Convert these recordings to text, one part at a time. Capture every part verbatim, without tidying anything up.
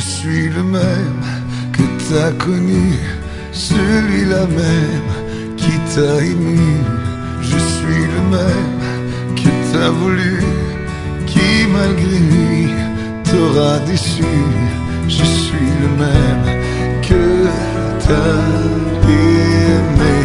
suis le même que t'as connu, celui-là même qui t'a ému. Je suis le même que t'as voulu, qui malgré lui t'aura déçu. Je suis le même que t'as aimé.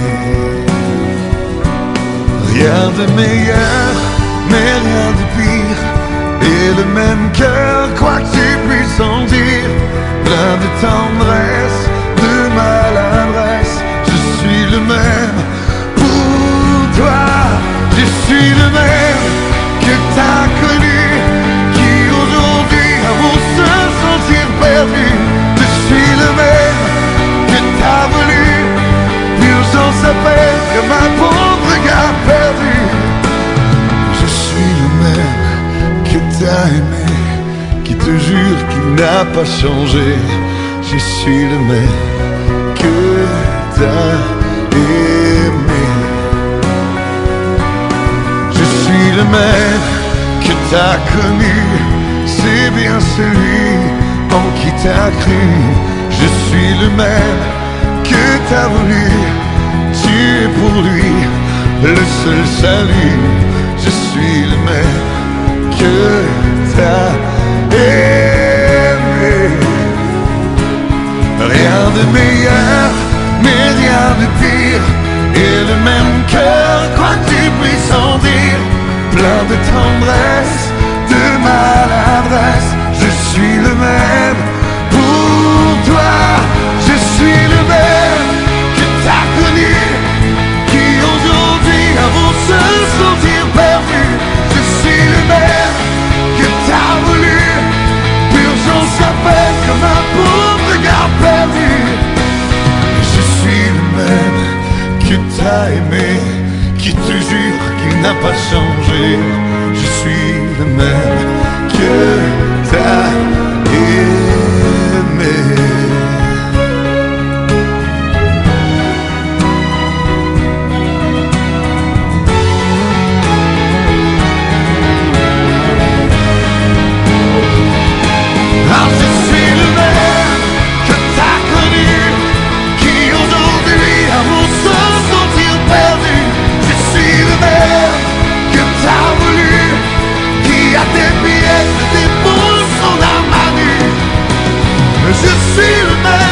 Rien de meilleur, mais rien de pire, et le même cœur, quoi que tu puisses en dire, plein de tendresse, de maladresse. Je suis le même pour toi. Je suis le même que t'as connu, qui aujourd'hui avoue se sentir perdu. Je suis le même que t'as voulu, l'urgence s'appelle comme un pauvre gars perdu. Je suis le même que t'as aimé, qui te jure qu'il n'a pas changé. Je suis le même que t'as aimé. Je suis le même que t'as connu, c'est bien celui en qui t'as cru. Je suis le même que t'as voulu, tu es pour lui le seul salut. Je suis le même que t'as aimé. Rien de meilleur, mais rien de pire, et le même cœur, quoi que tu puisses en dire, plein de tendresse, de maladresse. Je suis le même pour toi. Je suis le même que t'as connu, qui aujourd'hui avoue se sentir perdu. Je suis le même que t'as voulu, l'urgence s'appelle comme un pauvre gars perdu. Je suis le même que t'as aimé, qui te jure qu'il n'a pas changé. Je suis le même que t'as aimé. Ah, je suis le même que t'as connu, qui aujourd'hui avoue se sentir perdu. Je suis le même que t'as voulu, qui a tes pieds, tes pouces, son âme à nu. Je suis le même